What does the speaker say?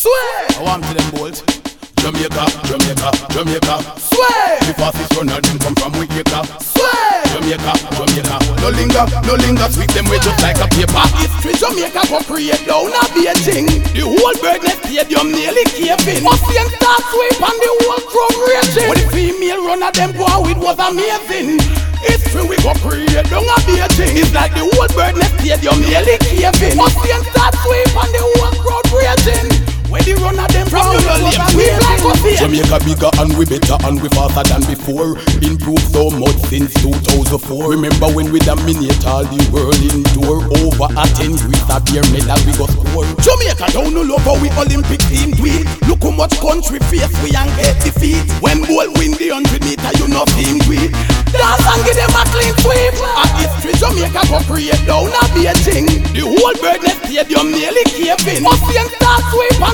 Swear. I want to them bolt. Jamaica, Jamaica, Jamaica. Swear. The fastest runner them come from Jamaica. Swear. Jamaica, Jamaica. No linger, sweep them way just like a paper. History Jamaica go create down a Beijing. The whole Birdnest Stadium nearly cave in. Austrian start sweep and the whole crowd raging. When the female runner them go out, it was amazing. History we go create down a Beijing. It's like the whole Birdnest Stadium nearly cave in. Austrian start sweep and the whole crowd raging. Where the runner them from you don't live we like us here. Jamaica bigger and we better and we faster than before. Improved so much since 2004. Remember when we dominate all the world indoor. Over a 10 with a beer medal we go score. Jamaica down all over we Olympic team do it. Look how much country face we and get defeat. When ball win the 100 meter you know team do it. Dance and give them a clean sweep. A history Jamaica go create down a Beijing. The whole Birdnest Stadium nearly cave in. Austrian start sweep and